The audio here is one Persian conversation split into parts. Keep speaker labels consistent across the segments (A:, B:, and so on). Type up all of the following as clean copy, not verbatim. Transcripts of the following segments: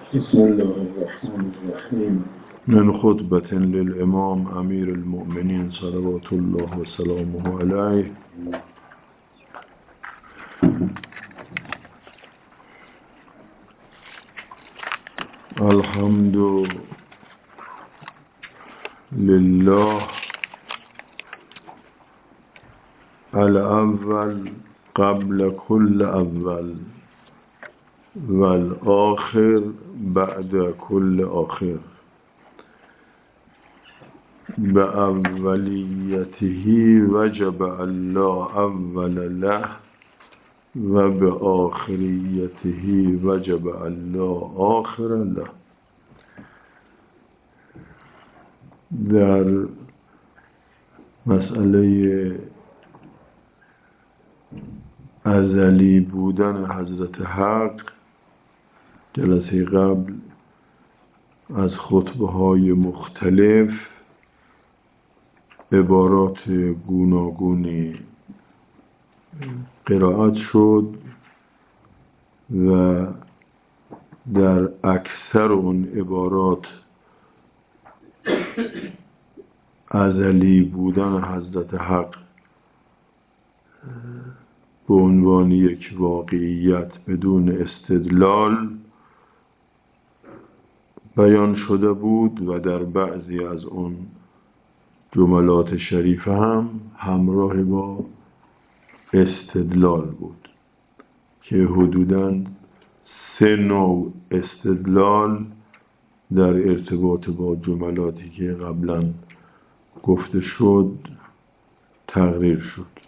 A: بسم الله الرحمن الرحیم.
B: من خطبة للإمام أمير المؤمنين صلوات الله وسلامه عليه. الحمد لله الأول قبل كل أول والآخر بعد كل آخر، بأوليته وجب الله أول له وبآخريته وجب الله آخر له. در مسئله ازلی بودن حضرت حق جلسه قبل از خطبه های مختلف عبارات گوناگونی قرائت شد و در اکثر اون عبارات ازلی بودن حضرت حق به عنوان یک واقعیت بدون استدلال بیان شده بود و در بعضی از اون جملات شریفه هم همراه با استدلال بود که حدوداً 3 نوع استدلال در ارتباط با جملاتی که قبلا گفته شد تقریر شد.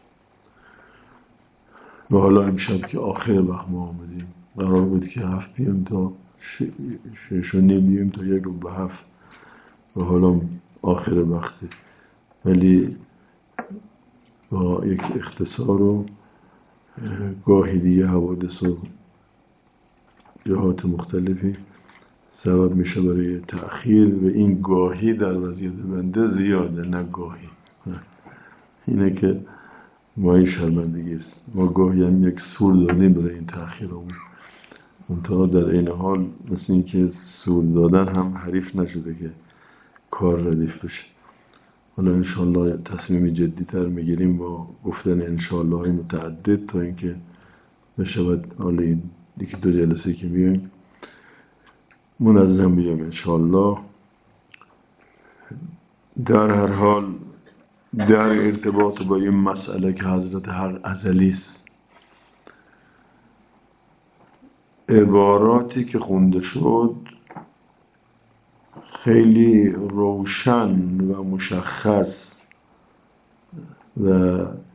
B: و حالا امشب که آخر وقت ما آمدیم، قرار بود که 7 بیم تا 6 و نیم بیم تا 1 و 7 و حالا آخر وقته، ولی با یک اختصار و گاهی دیگه حوادث و جهات مختلفی سبب میشه برای تأخیر و این گاهی در وضعیت بنده زیاده، نه گاهی. اینه که مایی شرمندگی است. ما گاهی هم یک سول دادیم برای این تأخیر همون منطقه، در این حال مثل این که سول دادن هم حریف نشده که کار ردیف بشه. حالا انشاءالله تصمیم جدی تر میگیریم با گفتن انشاءالله های متعدد تا اینکه بشود حالا این 1-2 جلسه که بیایم منظم بیایم انشاءالله. در هر حال در ارتباط با این مسئله که حضرت حق ازلی است، عباراتی که خونده شد خیلی روشن و مشخص و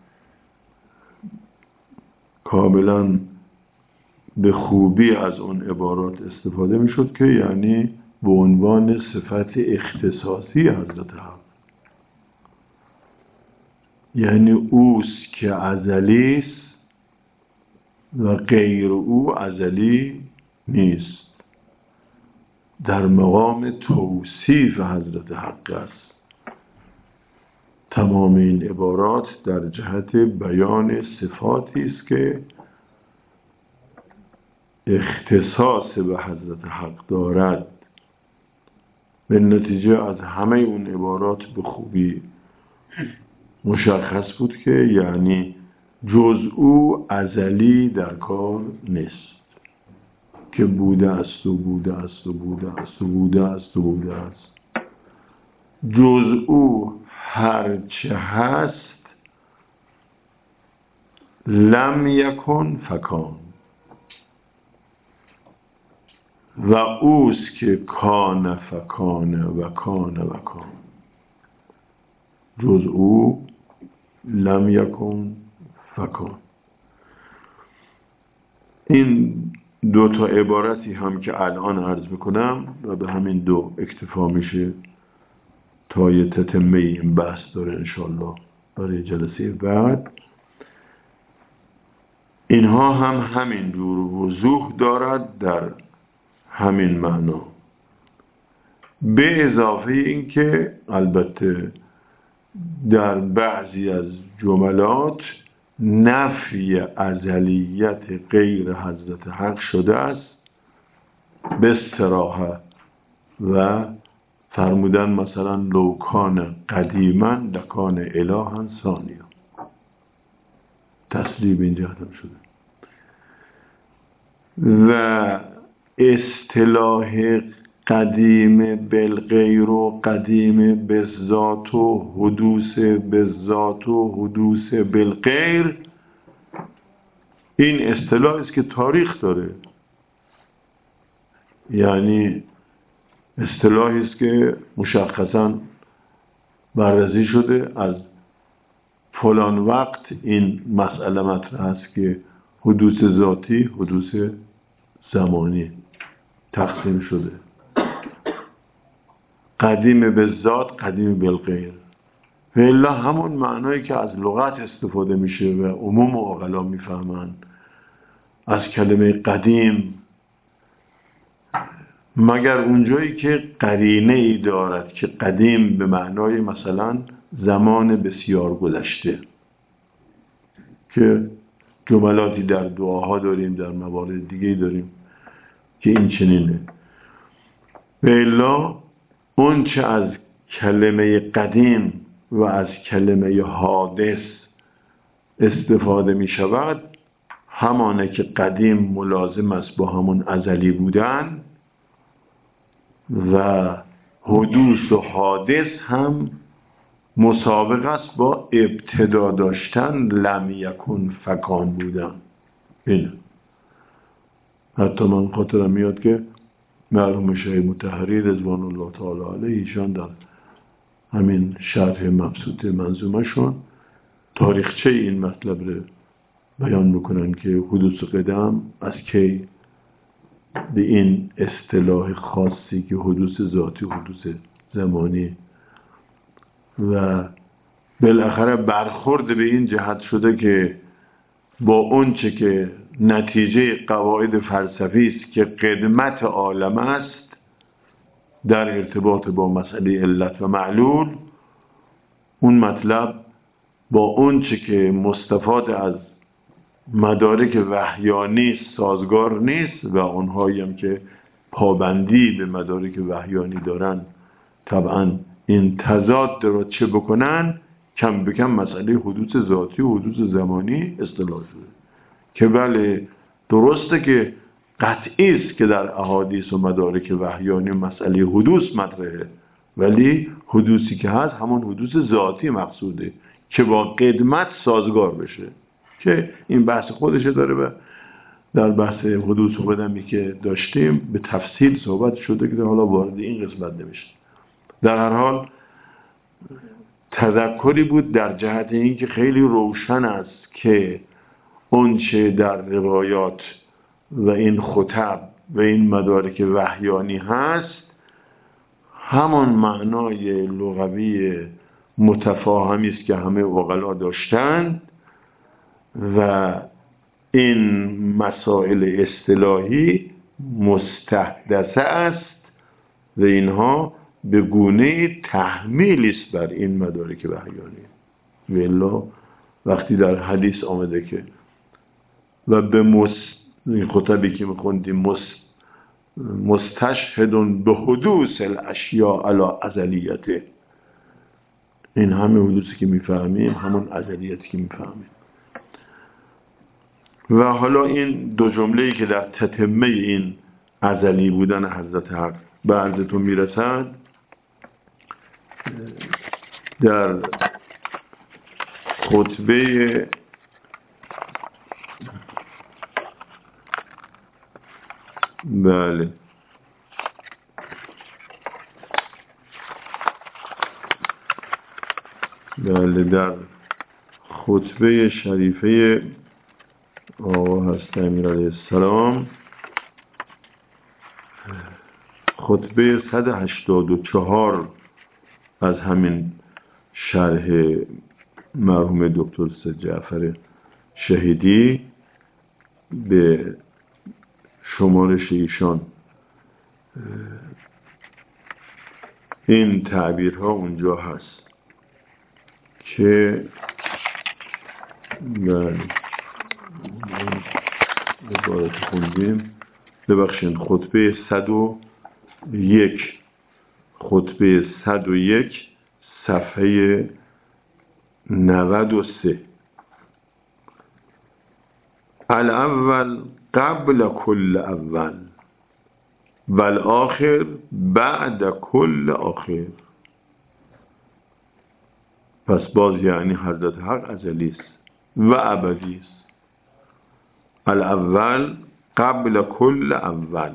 B: کاملا به خوبی از اون عبارات استفاده می شد که یعنی به عنوان صفت اختصاصی حضرت حق، یعنی اوست که ازلی است و غیر او ازلی نیست، در مقام توصیف حضرت حق است. تمام این عبارات در جهت بیان صفاتی است که اختصاص به حضرت حق دارد. به نتیجه از همه اون عبارات به خوبی مشخص بود که یعنی جز او ازلی در کار نیست، که بوده است و بوده است و بوده است و بوده است و بوده است. جز او هرچه هست لم یکن فکان، و اوست که کان فکان و کان و کان. جز او لم یکن فکان. این 2 تا عبارتی هم که الان عرض میکنم و به همین 2 اکتفا میشه تا یه تتمه این بحث داره انشالله برای جلسه بعد. اینها هم همین جور وضوح دارد در همین معنا، به اضافه این که البته در بعضی از جملات نفی ازلیت غیر حضرت حق شده است به استراحه و فرمودن مثلا لوکان قدیما لکان الهن ثانیا، تصریب اینجا هم شده. و اصطلاح قدیم بالغیر و قدیم بالذات و حدوث بالذات و حدوث بالغیر، این اصطلاحی است که تاریخ داره. یعنی اصطلاحی است که مشخصاً بررسی شده از فلان وقت این مسئله مطرح است که حدوث ذاتی، حدوث زمانی تقسیم شده. قدیم بالذات، قدیم بالغیر. و الا همون معنایی که از لغت استفاده میشه و عموم عقلا میفهمن از کلمه قدیم، مگر اونجایی که قرینه ای دارد که قدیم به معنای مثلا زمان بسیار گذشته، که جملاتی در دعاها داریم، در موارد دیگه داریم که این چنینه. و الا اون چه از کلمه قدیم و از کلمه حادث استفاده می شود، همانه که قدیم ملازم است با همون ازلی بودن و حدوث و حادث هم مسابق است با ابتدا داشتن، لم یکن فکان بودن. این حتی من خاطرم میاد که مرحوم شیخ مطهری رضوان الله تعالی علیه ایشان در همین شرح مبسوط منظومه شون تاریخچه این مطلب رو بیان میکنن که حدوث قدم از کی به این اصطلاح خاصی که حدوث ذاتی، حدوث زمانی و بالاخره برخورد به این جهت شده که با اون چه که نتیجه قواعد فلسفی است که قدمت عالم است در ارتباط با مسئله علت و معلول، اون مطلب با اون چه که مستفاد از مدارک وحیانی سازگار نیست و اونهایی هم که پابندی به مدارک وحیانی دارن طبعا این تضاد رو چه بکنن، کم بکم مسئله حدوث ذاتی و حدوث زمانی اصطلاح شده که بله درسته که قطعی است که در احادیث و مدارک وحیانی مسئله حدوث مطرحه، ولی حدوثی که هست همون حدوث ذاتی مقصوده که با قدمت سازگار بشه، که این بحث خودشه داره و در بحث حدوث و قدمی که داشتیم به تفصیل صحبت شده که حالا وارد این قسمت نمیشه. در هر حال تذکری بود در جهت این که خیلی روشن است که اون چه در روایات و این خطب و این مدارک وحیانی هست همان معنای لغوی متفاهمی است که همه عقلا داشتند و این مسائل اصطلاحی مستحدثه است و اینها به گونه تحمیل است بر این مدارک وحیانی. و الا وقتی در حدیث آمده که و به این خطبی که میخوندیم مستشهدون به حدوث الاشیاء علی ازلیته، این همه حدوثی که میفهمیم همون ازلیتی که میفهمیم. و حالا این دو جمله‌ای که در تتمه این ازلی بودن حضرت حق به عرضتون میرسد در خطبه بله در خطبه شریفه آقا حضرت امیر علیه السلام، خطبه 184 از همین شرح مرحوم دکتر سید جعفر شهیدی به شمارش ایشان این تعبیرها اونجا هست که عبارت خوندیم ببخشید خطبه 101 خطبه 101 صفحه 93. الاول قبل کل اول والآخر بعد کل آخر. پس باز یعنی حضرت حق ازلی است و ابدی است. الاول قبل کل اول،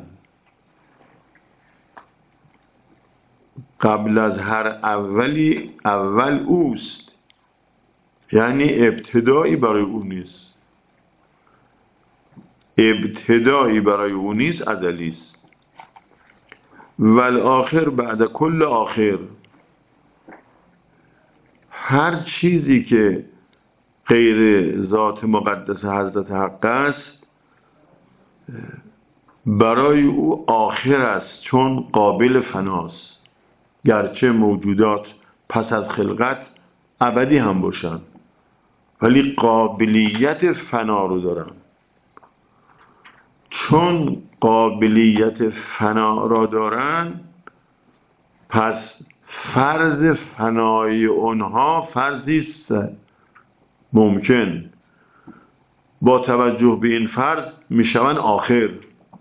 B: قبل از هر اولی اول اوست، یعنی ابتدایی برای او نیست. ابتدایی برای او نیست، ازلی است. والآخر بعد کل آخر، هر چیزی که غیر ذات مقدس حضرت حق است برای او آخر است، چون قابل فناست. گرچه موجودات پس از خلقت ابدی هم باشن ولی قابلیت فنا رو دارن. چون قابلیت فنا را دارن پس فرض فنای اونها فرضی است ممکن. با توجه به این فرض میشوند آخر،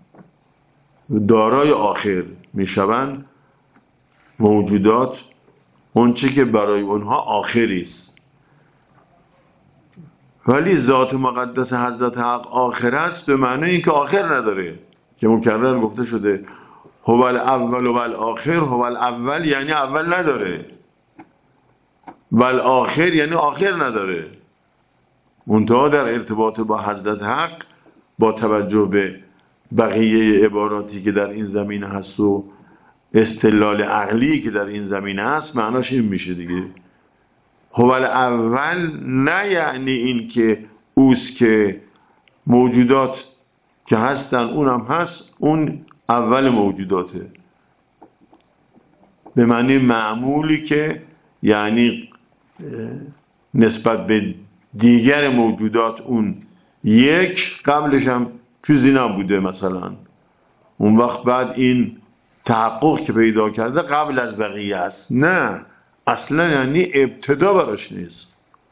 B: دارای آخر میشوند موجودات، اونچه که برای اونها آخری است. ولی ذات مقدس حضرت حق آخر است به معنی اینکه آخر نداره، که مکرر گفته شده هو الاول و الآخر. هو الاول یعنی اول نداره، والآخر یعنی آخر نداره. منتها در ارتباط با حضرت حق با توجه به بقیه عباراتی که در این زمینه هست و استدلال عقلی که در این زمینه هست معناش این میشه دیگه. هو الاول نه یعنی این که اوست که موجودات که هستن اونم هست، اون اول موجوداته به معنی معمولی که یعنی نسبت به دیگر موجودات اون یک، قبلش هم چیزی نبوده مثلا. اون وقت بعد این تحقق که پیدا کرده قبل از بقیه است. نه، اصلا یعنی ابتدا براش نیست.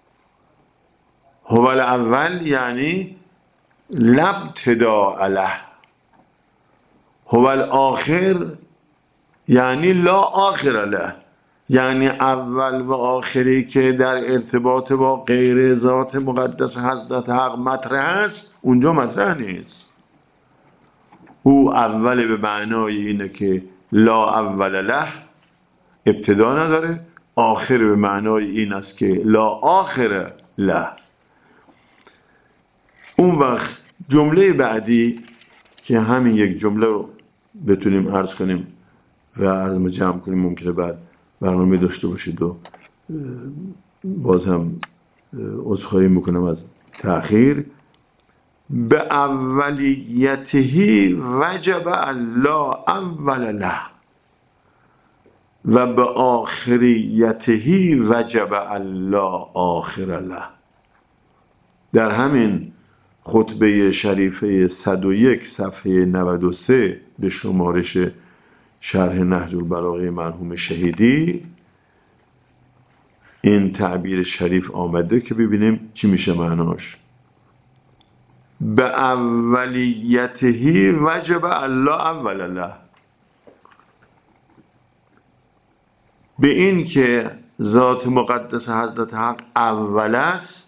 B: هو الاول یعنی لا ابتدا له. هو الاخر یعنی لا آخر له، یعنی اول و آخری که در ارتباط با غیر ذات مقدس حضرت حق مطرح است اونجا مطرح نیست. او اول به معنای اینه که لا اول له، ابتدا نداره. آخر به معنای این است که لا آخر له. اون وقت جمله بعدی که همین یک جمله رو بتونیم عرض کنیم و عرض جمع کنیم، ممکنه بعد برنامه داشته باشید و باز هم عذرخواهی میکنم از تأخیر. به اولیته وجب الله اول له و به آخریته وجب الله آخر له. در همین خطبه شریفه 101 صفحه 93 به شمارش شرح نهج البلاغه مرحوم شهیدی این تعبیر شریف آمده که ببینیم چی میشه معناش. به اولیته وجب الله اول له، به این که ذات مقدس حضرت حق اول است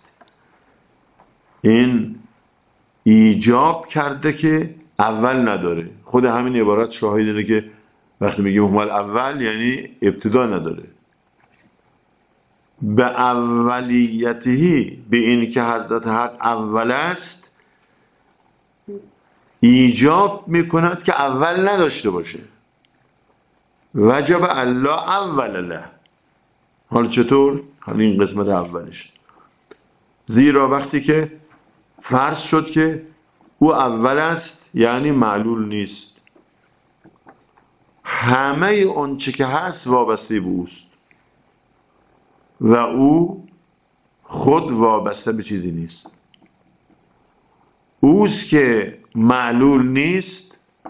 B: این ایجاب کرده که اول نداره. خود همین عبارت شاهد اینه که وقتی میگیم هو اول یعنی ابتدا نداره. به اولیته، به این که حضرت حق اول است ایجاب میکند که اول نداشته باشه. وجب الله اول له. حالا چطور؟ حالا این قسمت اولش. زیرا وقتی که فرض شد که او اول است یعنی معلول نیست، همه اون چه که هست وابسته به اوست و او خود وابسته به چیزی نیست. اوست که معلول نیست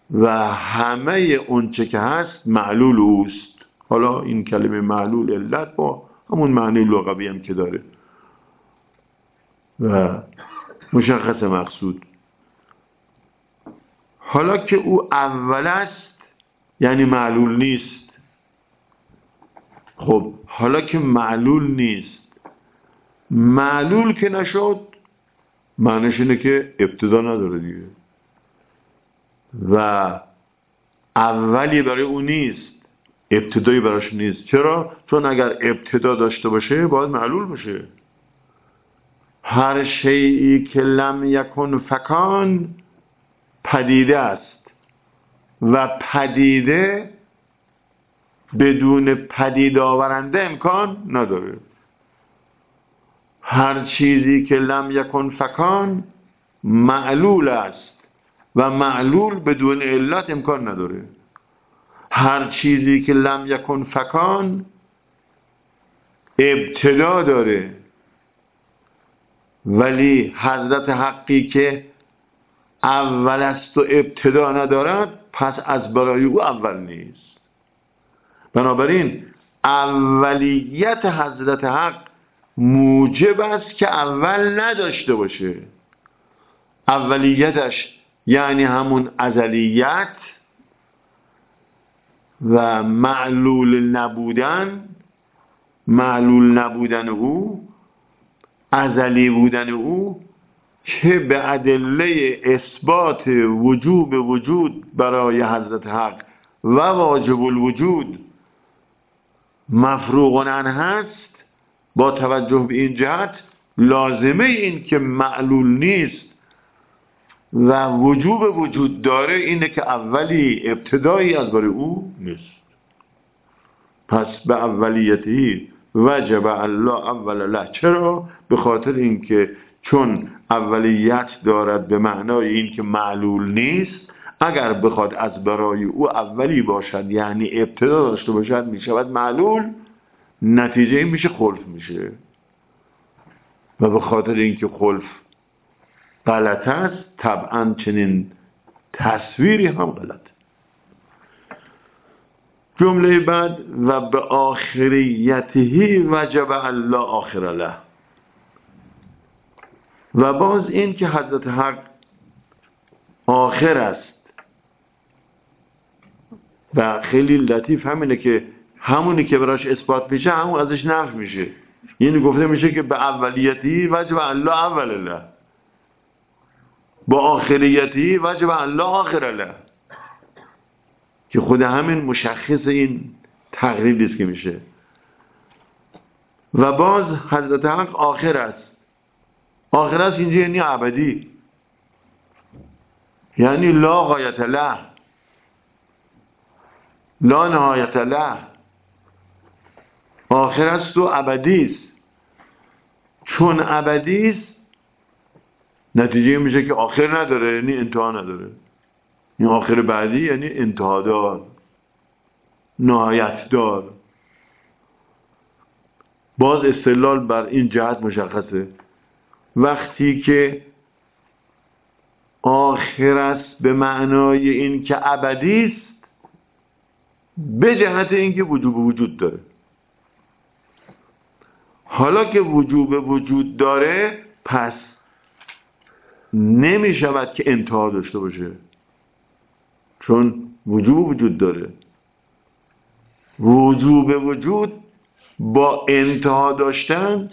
B: و همه اونچه که هست معلول اوست. حالا این کلمه معلول علت با همون معنی لغوی هم که داره و مشخص مقصود. حالا که او اول است یعنی معلول نیست. خب حالا که معلول نیست، معلول که نشد، معنیش اینه که ابتدا نداره دیگه و اولی برای او نیست، ابتدایی براش نیست. چرا؟ چون اگر ابتدا داشته باشه باید معلول باشه. هر شیئی که لم یکن فکان پدیده است و پدیده بدون پدید آورنده امکان نداره. هر چیزی که لم یکن فکان معلول است و معلول بدون علت امکان نداره. هر چیزی که لم یکن فکان ابتدا داره، ولی حضرت حقی که اول است و ابتدا ندارد پس از برای او اول نیست. بنابراین اولیت حضرت حق موجب است که اول نداشته باشه. اولیتش یعنی همون ازلیت و معلول نبودن او، ازلی بودن او که به ادله اثبات وجوب وجود برای حضرت حق و واجب الوجود مفروغ عنه هست. با توجه به این جهت لازمه این که معلول نیست و وجوب وجود داره اینه که اولی ابتدایی از برای او نیست. پس به اولیتی وجب الله اول له. چرا؟ به خاطر اینکه چون اولیت دارد به معنای این که معلول نیست، اگر بخواد از برای او اولی باشد یعنی ابتدا داشته باشد میشود معلول، نتیجه این میشه خلف میشه و به خاطر اینکه خلف غلط است طبعا چنین تصویری هم غلط. جمله بعد و به آخریته وجب الله آخر له. و باز این که حضرت حق آخر است و خیلی لطیف همینه که همونی که براش اثبات میشه همون ازش نفی میشه. یعنی گفته میشه که به اولیتی وجب الله اول له، با آخریتی وجب الله آخر له، که خود همین مشخص این تقریبی است که میشه. و باز حضرت حق آخر است. آخر است اینجا یعنی ابدی، یعنی لا غایت له، لا نهایت له. آخر است و ابدی است. چون ابدی است نتیجه میشه که آخر نداره یعنی انتها نداره. این آخر بعدی یعنی انتها دار، نهایت دار. باز استدلال بر این جهت مشخصه. وقتی که آخر است به معنای این که ابدی است، به جهت این که وجوب وجود داره. حالا که وجوب وجود داره پس نمی شود که انتها داشته باشه، چون وجوب وجود داره. وجوب وجود با انتها داشتن،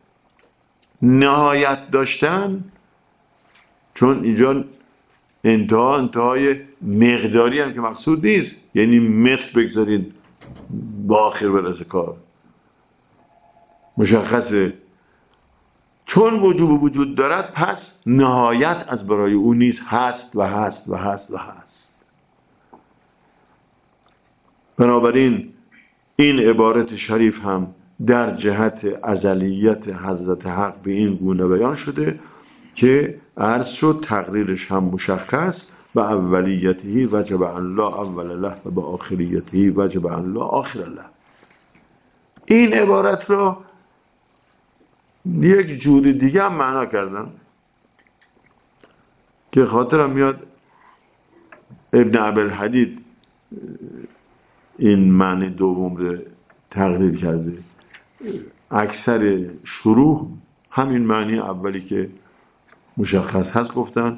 B: نهایت داشتن، چون اینجا انتهای مقداری هم که مقصود نیست، یعنی متر بگذارید با آخر برسه کار مشخصه. چون وجوب وجود دارد پس نهایت از برای او نیست، هست و هست و هست و هست. بنابراین این عبارت شریف هم در جهت ازلیت حضرت حق به این گونه بیان شده که عرض شد تقریرش هم مشخص. به اولیته وجب الله اول له و به آخریته وجب الله آخر له. این عبارت را یک جور دیگه هم معنا کردن که خاطرم میاد ابن عبدالحدید این معنی دوم رو تقریر کرده. اکثر شروح همین معنی اولی که مشخص هست گفتن.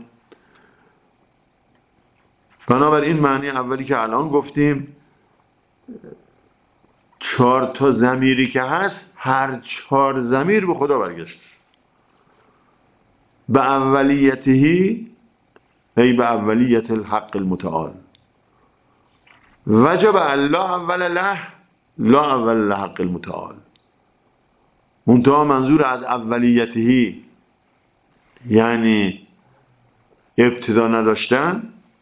B: بنابراین معنی اولی که الان گفتیم 4 تا ضمیری که هست، هر 4 ضمیر به خدا برگشت. به اولیتهی ای به اولیت الحق المتعال، وجب الله اول له لا اول الحق المتعال. منتها منظور از اولیتهی یعنی ابتدا نداشتن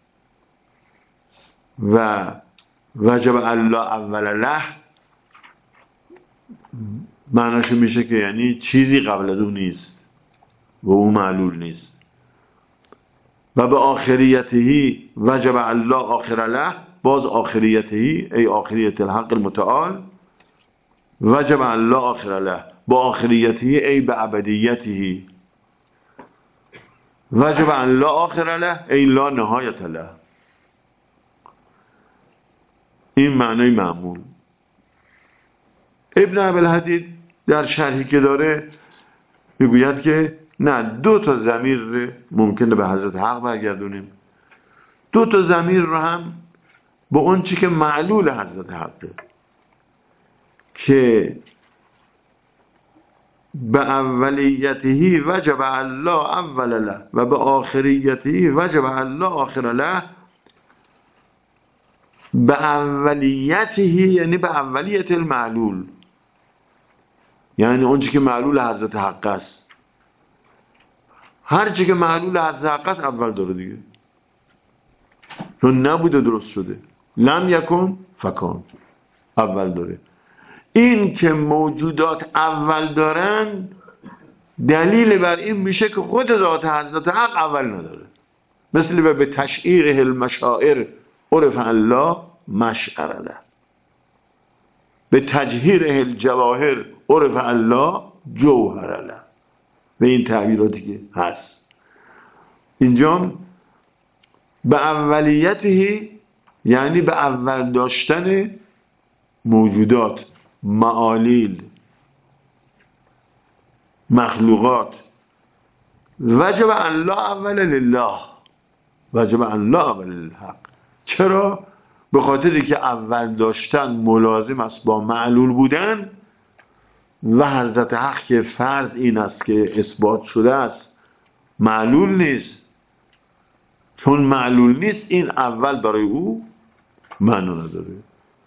B: و وجب الله اول له معناش میشه که یعنی چیزی قبل از اون نیست و اون معلول نیست. و به آخریتهی وجب الله آخر له، باز آخریتهی ای آخریت الحق المتعال، وجب الله آخر له با آخریتهی ای به ابدیتهی، وجب الله آخر له ای لا نهایت له. این معنی معمول. ابن عبدالحدید در شرحی که داره میگوید که نه، 2 تا ضمیر ممکنه به حضرت حق برگردونیم، 2 تا ضمیر رو هم به اون چی که معلول حضرت حقه که به اولیتهی وجب الله اول له و به آخریتهی وجب الله آخر له. به اولیتهی یعنی به اولیت المعلول، یعنی اون چی که معلول حضرت حق است. هر چی که معلول حضرت حق است اول داره دیگه، چون نبوده درست شده. لم یکن فکان، اول داره. این که موجودات اول دارن دلیل بر این میشه که خود ذات حضرت حق اول نداره. مثل به تشعیره المشاعر عرف الله مشعر له، به تجهیره الجواهر عرف الله جوهر له. به این تعبیراتی که هست اینجا به اولیتهی یعنی به اول داشتن موجودات، معالیل، مخلوقات. وجب الله اول لله، وجب الله اول للحق. چرا؟ به خاطری که اول داشتن ملازم است با معلول بودن و حضرت حق که فرض این است که اثبات شده است معلول نیست. چون معلول نیست این اول برای او معنا نداره.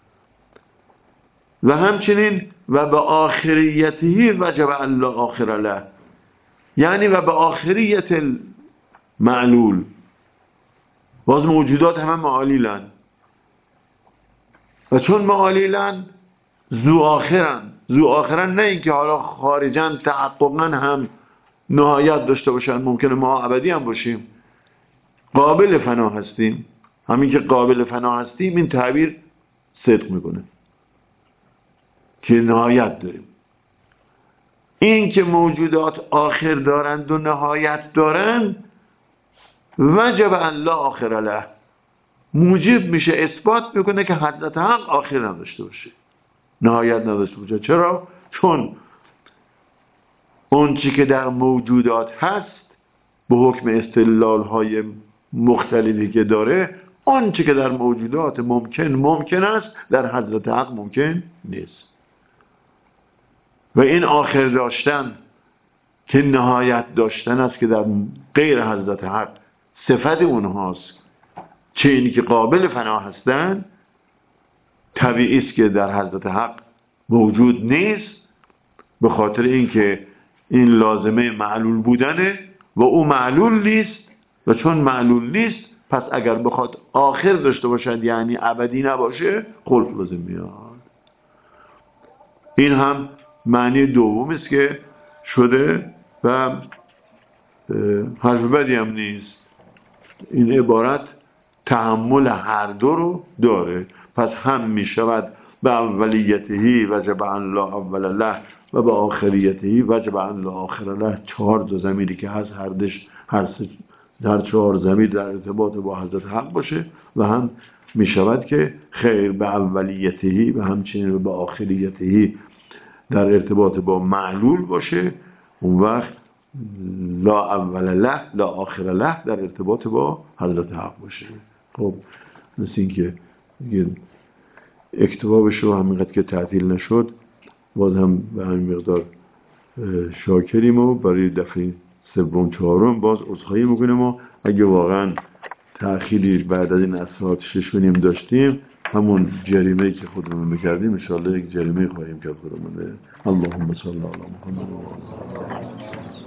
B: و همچنین و به آخریته وجب الله آخر له، یعنی و به آخریت معلول. باز موجودات همه معالیلن و چون معالیلن ذو آخرن، نه اینکه حالا خارجن تحققا هم نهایت داشته باشن، ممکنه ما ابدی هم باشیم، قابل فنا هستیم. همین که قابل فنا هستیم این تعبیر صدق میکنه که نهایت داریم. این که موجودات آخر دارند و نهایت دارند وجب الله آخر له، موجب میشه، اثبات میکنه که حضرت حق آخر نداشته باشه، نهایت نداشته باشه. چرا؟ چون اون چی که در موجودات هست به حکم استدلال های مختلفی که داره، اون چی که در موجودات ممکن است در حضرت حق ممکن نیست. و این آخر داشتن که نهایت داشتن است که در غیر حضرت حق صفت اونهاست، چه اینی که قابل فنا هستن، طبیعی است که در حضرت حق موجود نیست، به خاطر اینکه این لازمه معلول بودنه و او معلول نیست. و چون معلول نیست پس اگر بخواد آخر داشته باشد یعنی ابدی نباشه، خلف لازم میاد. این هم معنی دوم است که شده و حرف بدی هم نیست. این عبارت تحمل هر دو رو داره. پس هم می شود به اولیتهی وجب الله اول له و به آخریتهی وجب الله آخر له. 4 ضمیری که هست هر در 4 ضمیر در ارتباط با حضرت حق باشه و هم می شود که خیر به اولیتهی و همچنین به آخریتهی در ارتباط با معلول باشه. اون وقت لا اول له لا آخر له در ارتباط با حضرت حق باشه. خب مثل این که اکتبابش رو همینقدر که تعطیل نشد، باز هم به همین مقدار شاکریم و برای دفعه 3 و 4 باز عذرخواهی میکنیم و اگه واقعا تأخیری بعد از این اساعت 6 داشتیم، همون جریمه‌ای که خودمون میکردیم انشاءالله یک جریمه خواهیم کرد خودمون. اللهم صل علی محمد و آله.